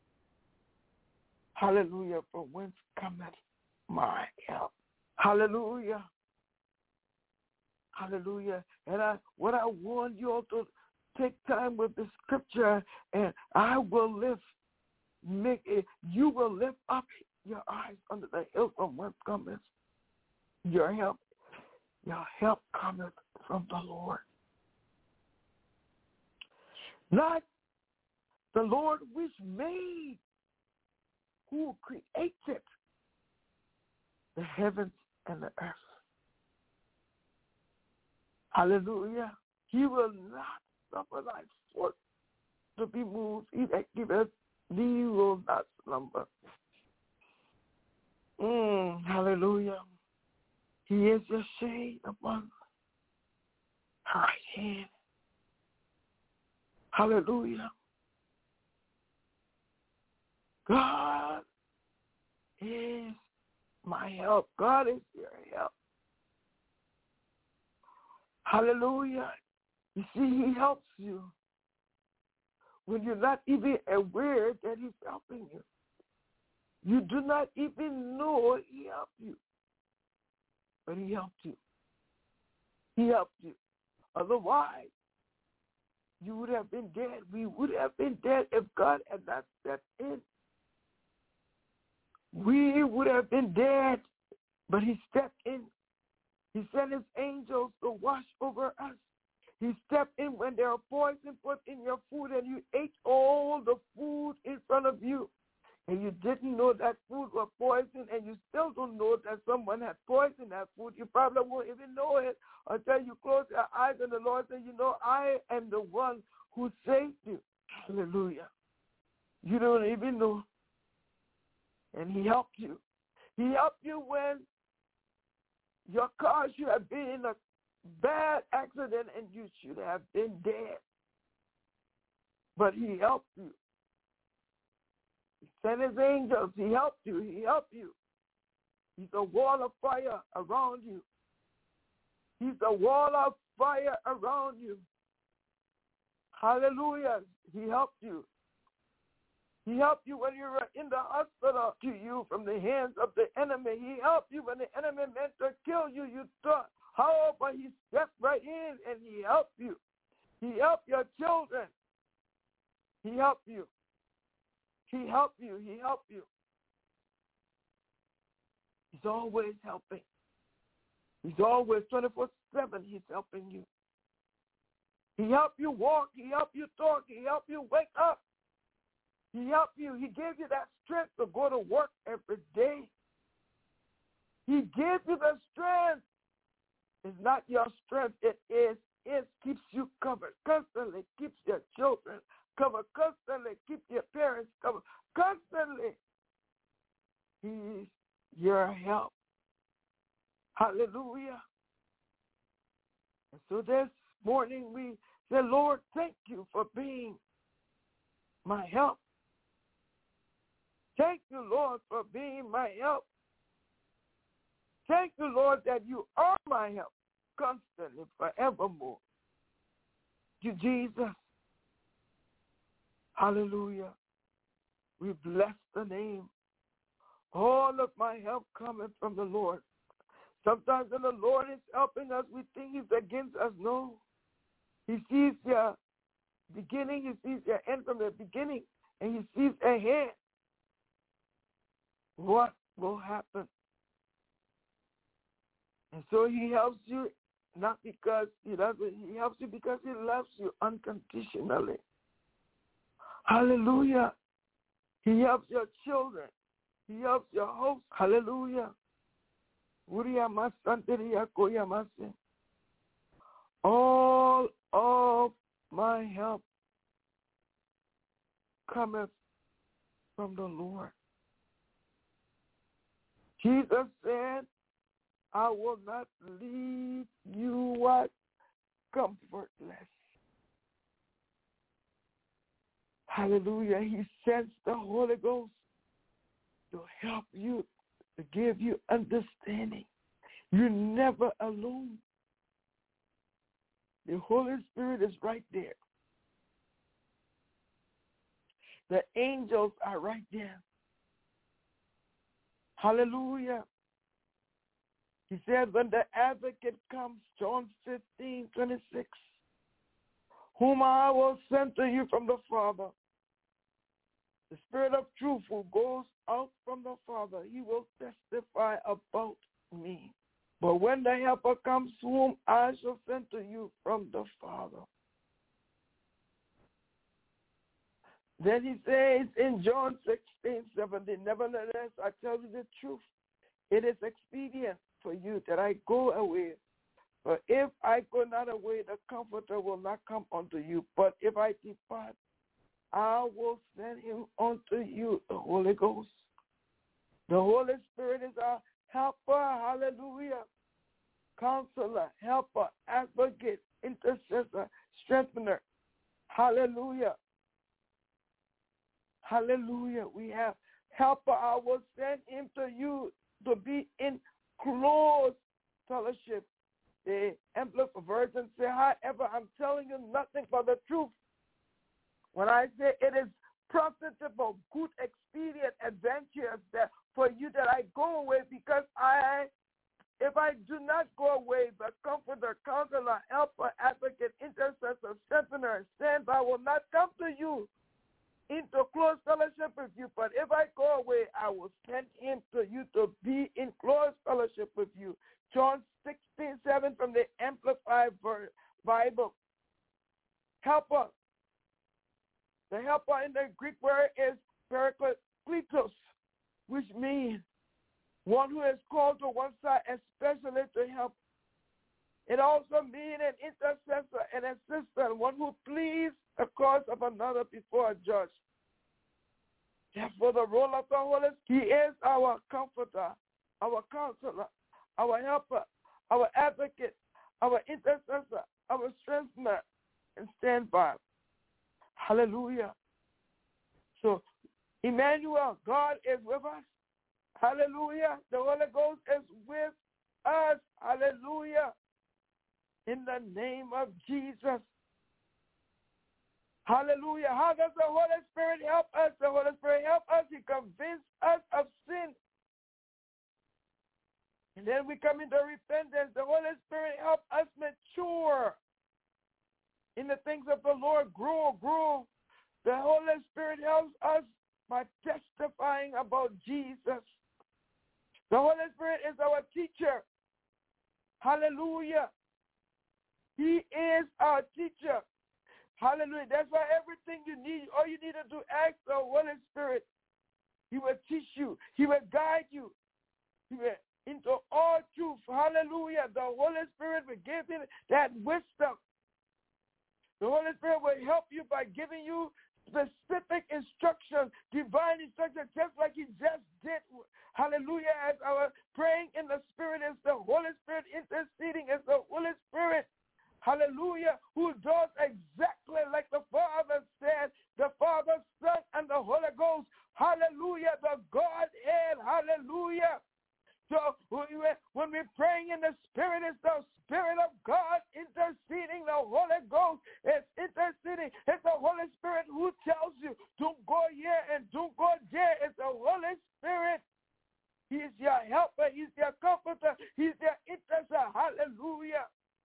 Hallelujah. From whence cometh my help? Hallelujah. Hallelujah. And what I want you all to take time with the scripture, and I will you will lift up your eyes under the hill from whence cometh your help. Your help cometh from the Lord. Not the Lord which made, who created the heavens and the earth. Hallelujah. He will not suffer thy foot to be moved. He that giveth thee will not slumber. Hallelujah. He is your shade upon her right hand. Hallelujah. God is my help. God is your help. Hallelujah. You see, he helps you when you're not even aware that he's helping you. You do not even know he helped you. But he helped you. He helped you. Otherwise, you would have been dead. We would have been dead if God had not stepped in. We would have been dead, but he stepped in. He sent his angels to watch over us. He stepped in when there was poison put in your food and you ate all the food in front of you. And you didn't know that food was poison, and you still don't know that someone had poisoned that food. You probably won't even know it until you close your eyes and the Lord says, you know, I am the one who saved you. Hallelujah. You don't even know. And he helped you. He helped you when your car should have been in a bad accident and you should have been dead. But he helped you. He sent his angels. He helped you. He helped you. He's a wall of fire around you. He's a wall of fire around you. Hallelujah. He helped you. He helped you when you were in the hospital to you from the hands of the enemy. He helped you when the enemy meant to kill you. You thought, however, he stepped right in and he helped you. He helped your children. He helped you. He helped you. He helped you. He's always helping. He's always 24/7. He's helping you. He helped you walk. He helped you talk. He helped you wake up. He helped you. He gave you that strength to go to work every day. He gave you the strength. It's not your strength. It keeps you covered. Constantly keeps your children covered. Constantly keeps your parents covered. Constantly. He's your help. Hallelujah. And so this morning we Say, Lord, thank you for being my help. Thank you, Lord, for being my help. Thank you, Lord, that you are my help constantly, forevermore. To Jesus. Hallelujah. We bless the name. All of my help coming from the Lord. Sometimes when the Lord is helping us, we think he's against us. No. He sees your beginning, he sees your end from the beginning, and he sees ahead what will happen. And so he helps you not because he doesn't, he helps you because he loves you unconditionally. Hallelujah. He helps your children. He helps your host. Hallelujah. All of my help cometh from the Lord. Jesus said, I will not leave you what? Comfortless. Hallelujah. He sends the Holy Ghost to help you, to give you understanding. You're never alone. The Holy Spirit is right there. The angels are right there. Hallelujah. He said, when the advocate comes, John 15:26, whom I will send to you from the Father, the Spirit of truth who goes out from the Father, he will testify about me. But when the helper comes, whom I shall send to you from the Father. Then he says in John 16:17, nevertheless, I tell you the truth. It is expedient for you that I go away. For if I go not away, the Comforter will not come unto you. But if I depart, I will send him unto you, the Holy Ghost. The Holy Spirit is our helper, hallelujah, counselor, helper, advocate, intercessor, strengthener, hallelujah. Hallelujah. We have helper. I will send him to you to be in close fellowship. The Amplified Version say, however, I'm telling you nothing but the truth. When I say it is profitable, good, expedient, adventurous that for you that I go away, because if I do not go away, the Comforter, counselor, helper, advocate, intercessor, strengthener, standby will not come to you into close fellowship with you. But if I go away, I will send him to you to be in close fellowship with you. John 16:7 from the Amplified Bible. Helper. The helper in the Greek word is parakletos, which means one who is called to one side especially to help. It also means an intercessor, an assistant, one who pleads the cause of another before a judge. Therefore, the role of the Holy Spirit, he is our comforter, our counselor, our helper, our advocate, our intercessor, our strengthener, and standby. Hallelujah. So, Emmanuel, God is with us. Hallelujah. The Holy Ghost is with us. Hallelujah. In the name of Jesus. Hallelujah. How does the Holy Spirit help us? The Holy Spirit help us. He convinces us of sin. And then we come into repentance. The Holy Spirit help us mature in the things of the Lord. Grow. The Holy Spirit helps us by testifying about Jesus. The Holy Spirit is our teacher. Hallelujah. He is our teacher. Hallelujah. That's why everything you need, all you need to do, ask the Holy Spirit. He will teach you. He will guide you. He will into all truth. Hallelujah. The Holy Spirit will give you that wisdom. The Holy Spirit will help you by giving you specific instruction, divine instruction, just like he just did. Hallelujah. As our praying in the Spirit is the Holy Spirit, interceding is the Holy Spirit. hallelujah, who does exactly like the Father said, the Father, Son, and the Holy Ghost, hallelujah, the Godhead, hallelujah. So when we're praying in the Spirit, it's the Spirit of God interceding. The Holy Ghost is interceding. It's the Holy Spirit who tells you, don't go here and don't go there. It's the Holy Spirit. He's your helper. He's your comforter. He's your intercessor. Hallelujah.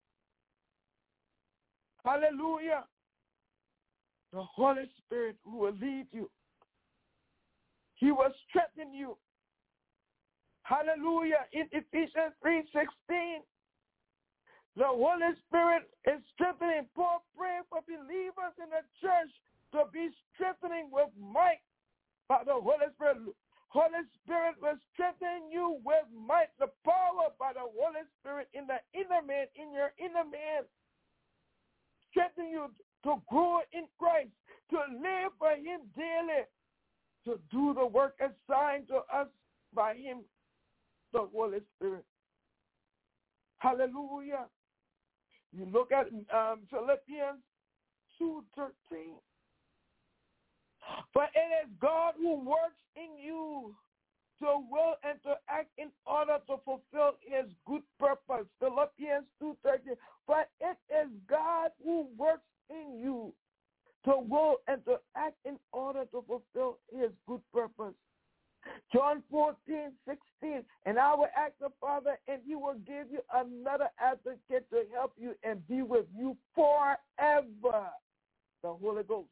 Hallelujah. The Holy Spirit who will lead you. He will strengthen you. Hallelujah. In Ephesians 3:16, the Holy Spirit is strengthening. Paul praying for believers in the church to be strengthening with might by the Holy Spirit. Holy Spirit will strengthen you with might, the power by the Holy Spirit in the inner man, in your inner man. Strengthen you to grow in Christ, to live for Him daily, to do the work assigned to us by Him, the Holy Spirit. Hallelujah. You look at Philippians 2:13. For it is God who works in you to will and to act in order to fulfill His good purpose. Philippians 2:13. For it is God who works in you to will and to act in order to fulfill His good purpose. John 14:16. And I will ask the Father, and He will give you another advocate to help you and be with you forever. The Holy Ghost.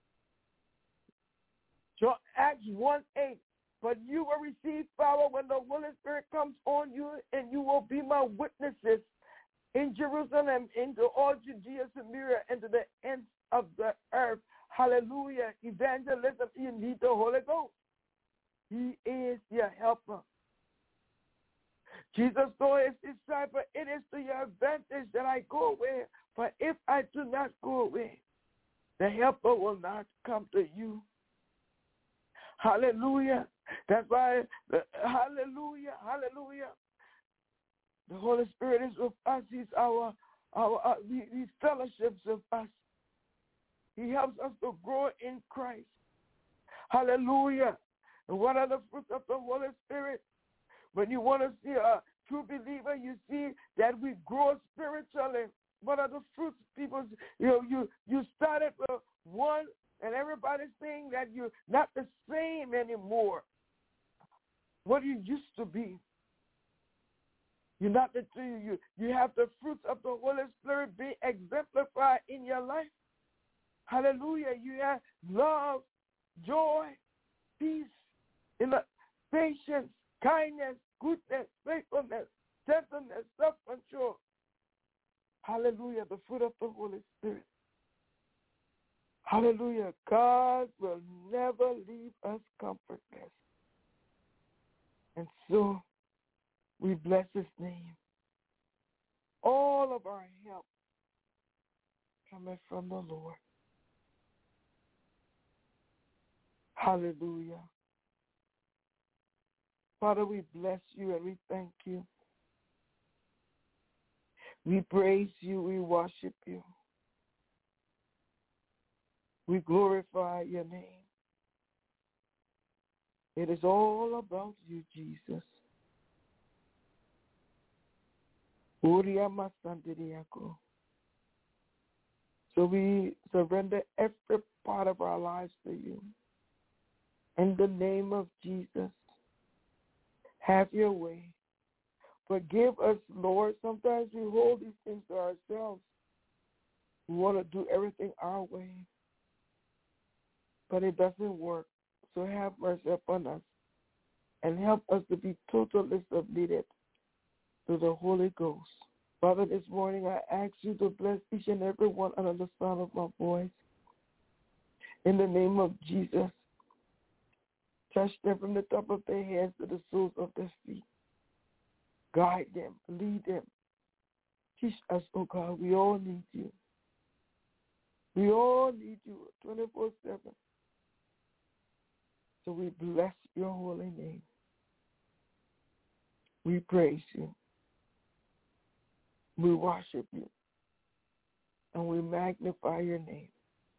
Acts 1:8. But you will receive power when the Holy Spirit comes on you, and you will be my witnesses in Jerusalem, into all Judea, Samaria, and to the ends of the earth. Hallelujah. Evangelism, you need the Holy Ghost. He is your helper. Jesus told His disciple, it is to your advantage that I go away, for if I do not go away, the helper will not come to you. Hallelujah. That's why, hallelujah, hallelujah. The Holy Spirit is with us. He's He fellowships with us. He helps us to grow in Christ. Hallelujah. And what are the fruits of the Holy Spirit? When you want to see a true believer, you see that we grow spiritually. What are the fruits, people? You started with one, and everybody's saying that you're not the same anymore. What you used to be. You're not the you have the fruits of the Holy Spirit being exemplified in your life. Hallelujah. You have love, joy, peace, patience, kindness, goodness, faithfulness, gentleness, self-control. Hallelujah. The fruit of the Holy Spirit. Hallelujah. God will never leave us comfortless. And so we bless His name. All of our help coming from the Lord. Hallelujah. Father, we bless you and we thank you. We praise you. We worship you. We glorify your name. It is all about you, Jesus. So we surrender every part of our lives to you. In the name of Jesus, have your way. Forgive us, Lord. Sometimes we hold these things to ourselves. We want to do everything our way. But it doesn't work. So have mercy upon us and help us to be totally submitted to the Holy Ghost. Father, this morning I ask you to bless each and every one under the sound of my voice. In the name of Jesus, touch them from the top of their heads to the soles of their feet. Guide them, lead them. Teach us, oh God, we all need you. We all need you 24/7. So we bless your holy name. We praise you. We worship you. and we magnify your name.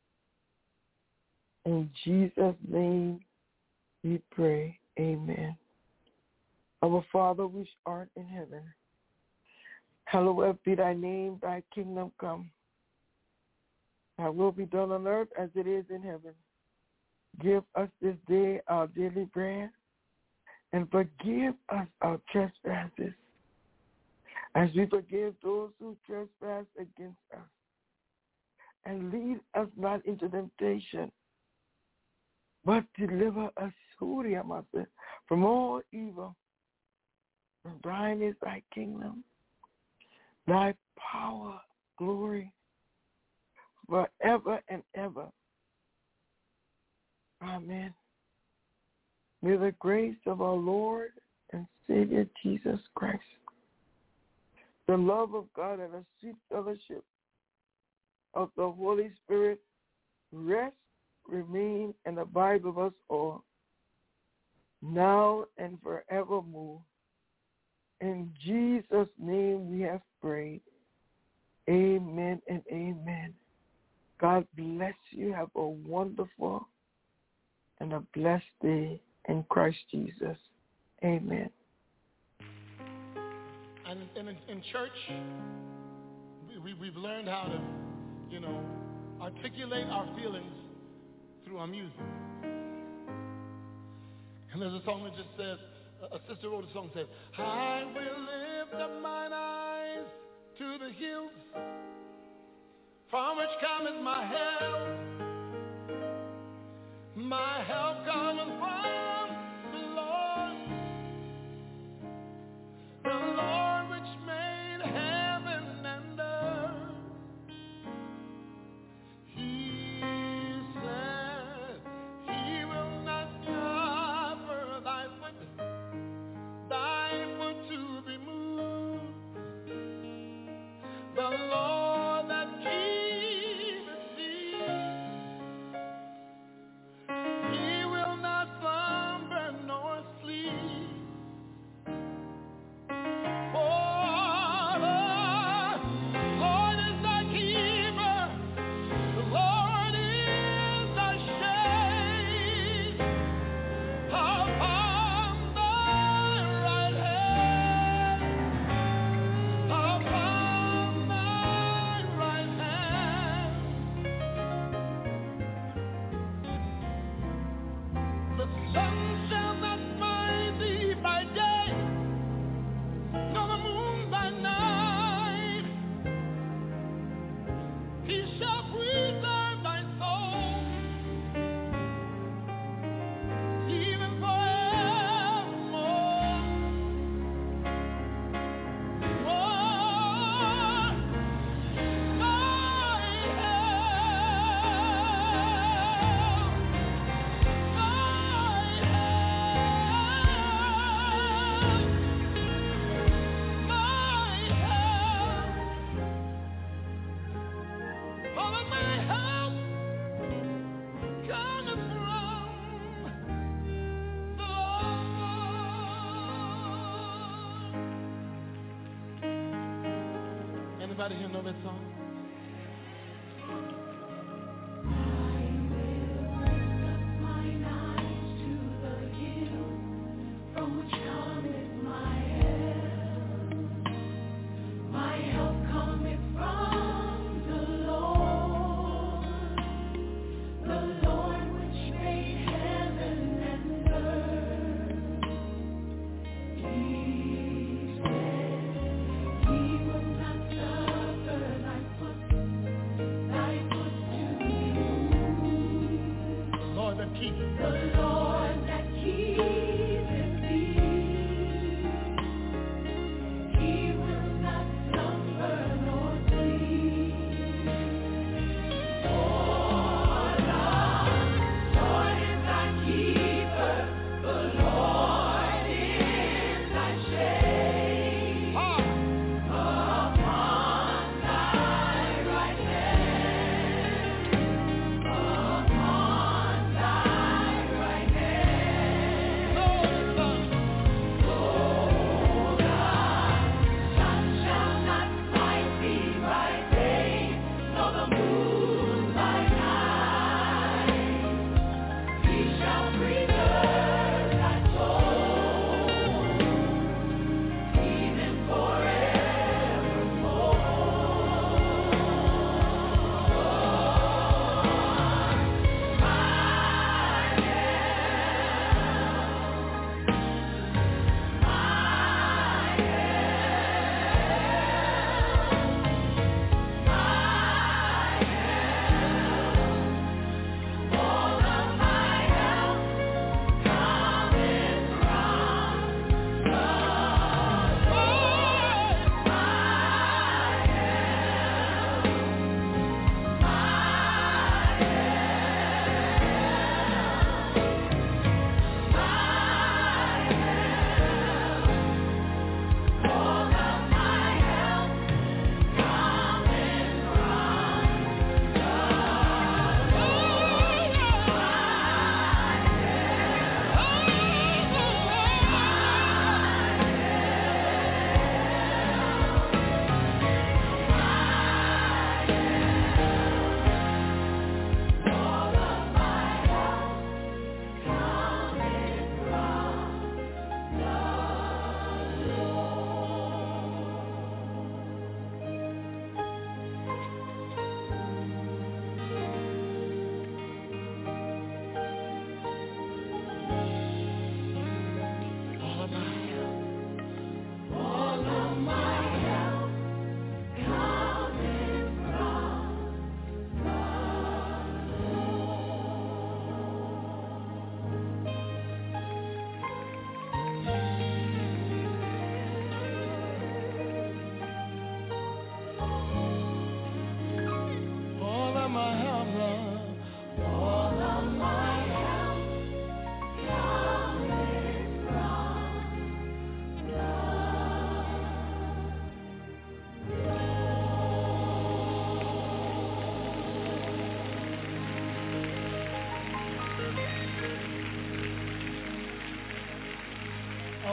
In Jesus' name we pray. Amen. Our Father which art in heaven, hallowed be thy name, thy kingdom come. Thy will be done on earth as it is in heaven. Give us this day our daily bread, and forgive us our trespasses, as we forgive those who trespass against us. And lead us not into temptation, but deliver us from all evil. For thine is thy kingdom, thy power, glory, forever and ever. Amen. May the grace of our Lord and Savior Jesus Christ, the love of God, and the sweet fellowship of the Holy Spirit rest, remain, and abide with us all, now and forevermore. In Jesus' name we have prayed. Amen and amen. God bless you. Have a wonderful and a blessed day in Christ Jesus. Amen. And in church, we've learned how to, articulate our feelings through our music. And there's a song that just says, a sister wrote a song that says, I will lift up mine eyes to the hills, from which cometh my help. My help cometh from the Lord which made heaven and earth. He said he will not suffer thy foot to be moved. The Lord that keepeth thee, he will not slumber nor sleep. For the Lord is thy keeper, the Lord is thy shade upon thy right hand, upon thy right hand. The sun shall not smite thee by day, nor the moon by night. He shall preserve thy soul, even forevermore. Oh, my help cometh from the Lord. Anybody here know that song? Right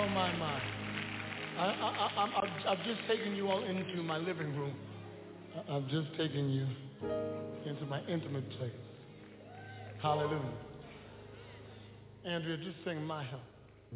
my. I've just taken you all into my living room. I've just taken you into my intimate place. Hallelujah. Andrea, just sing My Help.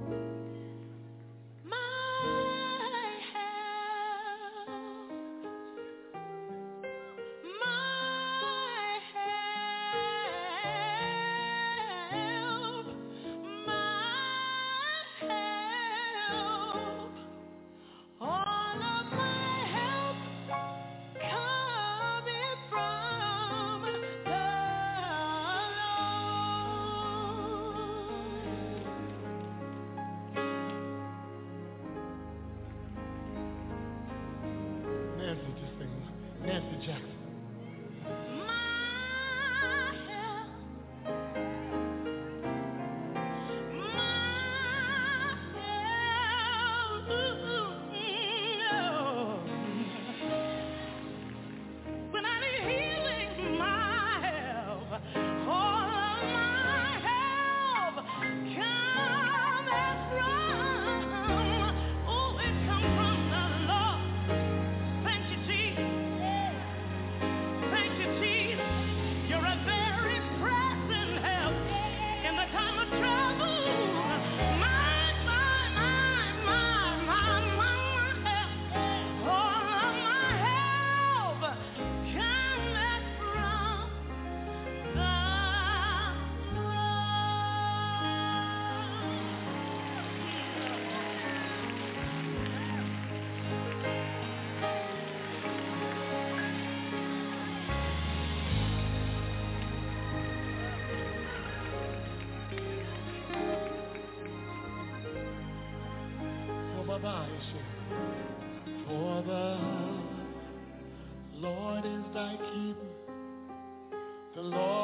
Nancy Jackson. For the Lord is thy keeper, the Lord